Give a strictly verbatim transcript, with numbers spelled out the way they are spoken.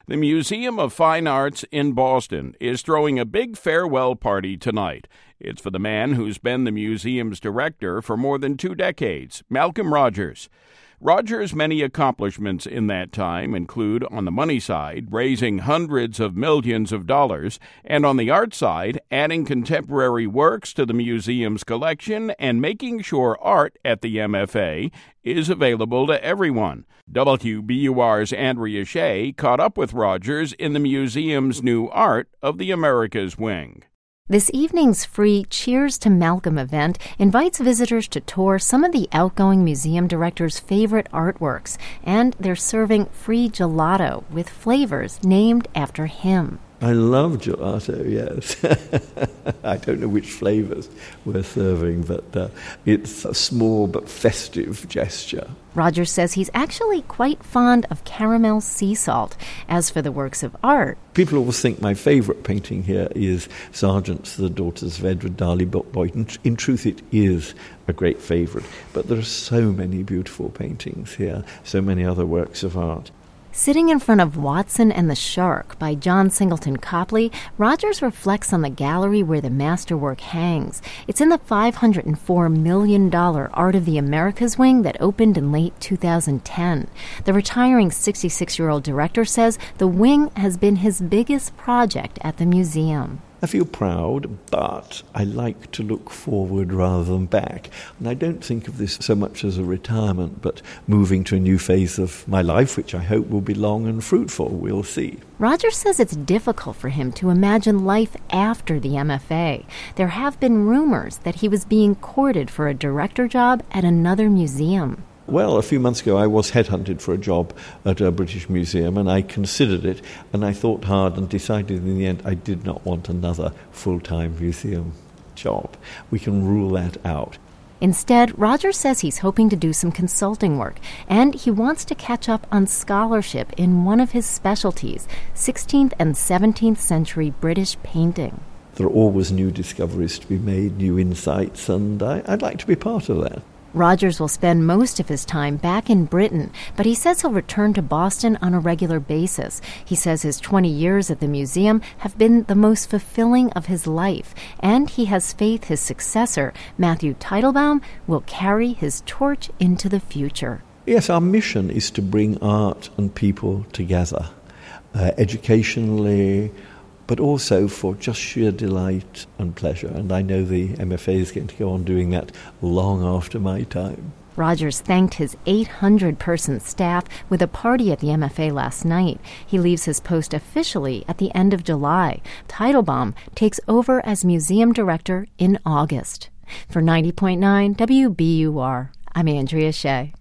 The Museum of Fine Arts in Boston is throwing a big farewell party tonight. It's for the man who's been the museum's director for more than two decades, Malcolm Rogers. Rogers' many accomplishments in that time include, on the money side, raising hundreds of millions of dollars, and on the art side, adding contemporary works to the museum's collection and making sure art at the M F A is available to everyone. W B U R's Andrea Shea caught up with Rogers in the museum's new Art of the Americas wing. This evening's free Cheers to Malcolm event invites visitors to tour some of the outgoing museum director's favorite artworks, and they're serving free gelato with flavors named after him. I love gelato, yes. I don't know which flavors we're serving, but uh, it's a small but festive gesture. Rogers says he's actually quite fond of caramel sea salt. As for the works of art, people always think my favorite painting here is Sargent's The Daughters of Edward Darley Boyd. In, in truth, it is a great favorite, but there are so many beautiful paintings here, so many other works of art. Sitting in front of Watson and the Shark by John Singleton Copley, Rogers reflects on the gallery where the masterwork hangs. It's in the five hundred four million dollars Art of the Americas wing that opened in late two thousand ten. The retiring sixty-six-year-old director says the wing has been his biggest project at the museum. I feel proud, but I like to look forward rather than back. And I don't think of this so much as a retirement, but moving to a new phase of my life, which I hope will be long and fruitful. We'll see. Rogers says it's difficult for him to imagine life after the M F A. There have been rumors that he was being courted for a director job at another museum. Well, a few months ago I was headhunted for a job at a British museum, and I considered it, and I thought hard and decided in the end I did not want another full-time museum job. We can rule that out. Instead, Rogers says he's hoping to do some consulting work, and he wants to catch up on scholarship in one of his specialties, sixteenth and seventeenth century British painting. There are always new discoveries to be made, new insights, and I, I'd like to be part of that. Rogers will spend most of his time back in Britain, but he says he'll return to Boston on a regular basis. He says his twenty years at the museum have been the most fulfilling of his life, and he has faith his successor, Matthew Teitelbaum, will carry his torch into the future. Yes, our mission is to bring art and people together, uh, educationally, but also for just sheer delight and pleasure. And I know the M F A is going to go on doing that long after my time. Rogers thanked his eight hundred person staff with a party at the M F A last night. He leaves his post officially at the end of July. Teitelbaum takes over as museum director in August. For ninety point nine W B U R, I'm Andrea Shea.